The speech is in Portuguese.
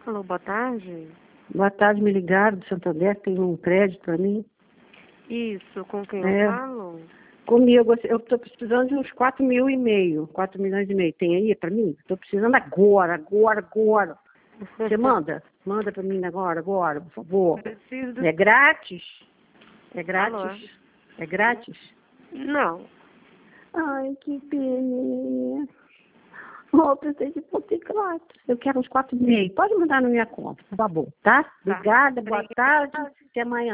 Alô, boa tarde. Boa tarde, me ligaram do Santander, tem um crédito para mim. Isso, com quem É. eu falo? Comigo, eu estou precisando de uns 4 milhões e meio. Tem aí para mim? Estou precisando agora. Você manda? Manda para mim agora, por favor. Preciso. É grátis? É Alô? grátis? É grátis? Não. Ai, que pena. Oh, eu precisei de ponto grátis. Eu quero uns 4,5. Pode mandar na minha conta, por favor, tá? Obrigada, boa tarde. Até amanhã.